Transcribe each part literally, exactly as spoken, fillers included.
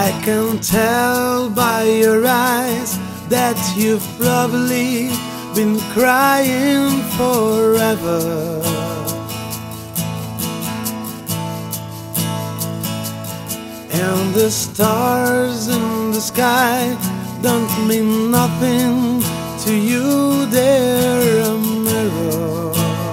I can tell by your eyes that you've probably been crying forever. And the stars in the sky don't mean nothing to you, they're a mirror.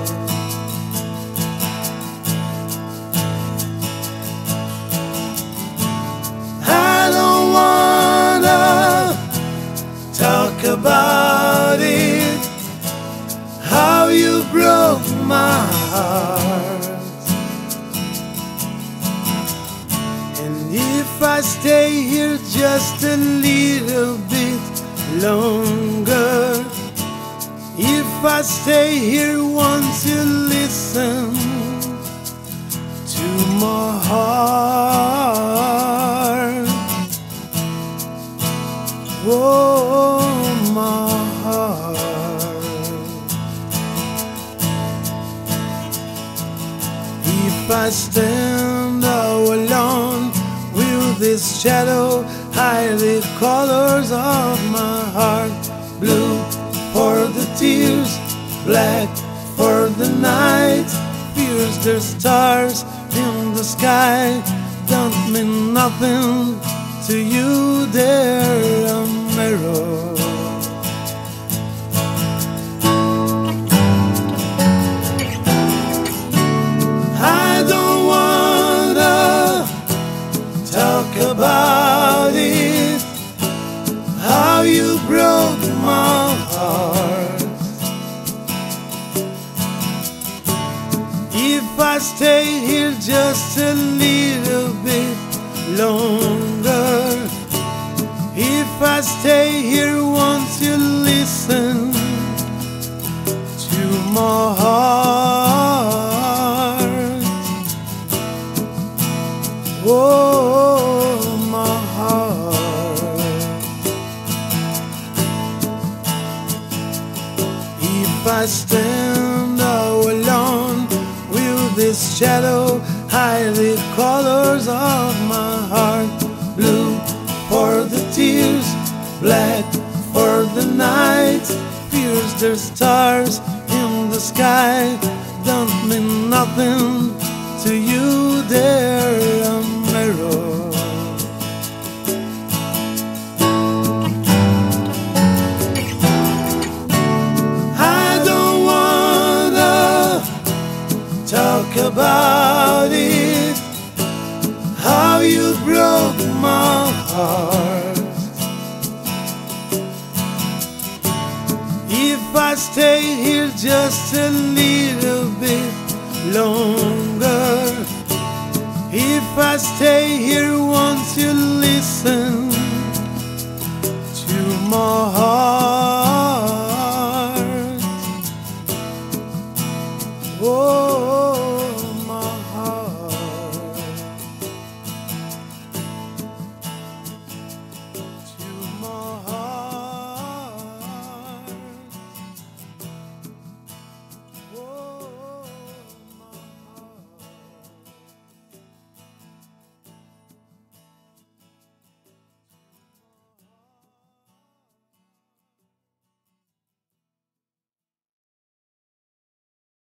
I don't wanna talk about it, how you broke my heart. And if I stay here just a little bit longer, if I stay here, won't you listen to my heart? Oh, my heart. If I stand all alone, will this shadow hide the colors of my heart? Blue for the tears, black for the night. Fears the stars in the sky don't mean nothing to you, they're a mirror. I don't wanna talk about it, how you broke my heart. If I stay here just a little bit longer, if I stay here, won't you listen to my heart? Oh, my heart. If I stand all alone, will this shadow hide the colors of my heart? Blue for the tears, black for the night. Fears the stars in the sky don't mean nothing to you, they're a mirror. I don't wanna talk about it, how you broke my heart. If I stay here just a little bit longer, if I stay here, won't you listen